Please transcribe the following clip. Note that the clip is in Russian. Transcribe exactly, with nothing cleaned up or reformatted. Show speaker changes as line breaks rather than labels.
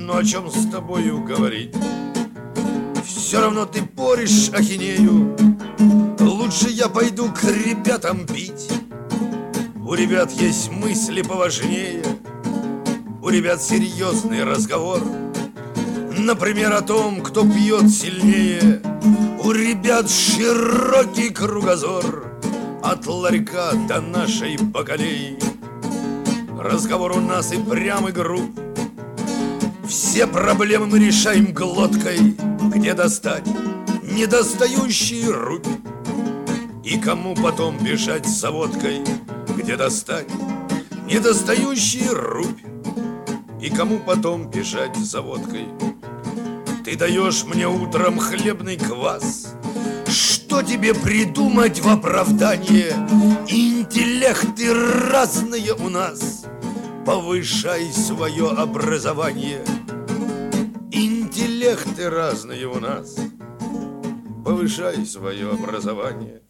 Ну о чем с тобою говорить? Все равно ты поришь ахинею. Лучше я пойду к ребятам пить. У ребят есть мысли поважнее. У ребят серьезный разговор. Например, о том, кто пьет сильнее. У ребят широкий кругозор. От ларька до нашей бакалеи. Разговор у нас и прям и груб. Все проблемы мы решаем глоткой. Где достать недостающие рубь? И кому потом бежать за водкой? Где достать недостающие рубь? И кому потом бежать за водкой? Ты даешь мне утром хлебный квас. Что тебе придумать в оправдание? Интеллекты разные у нас. Повышай свое образование. Интеллекты разные у нас. Повышай свое образование.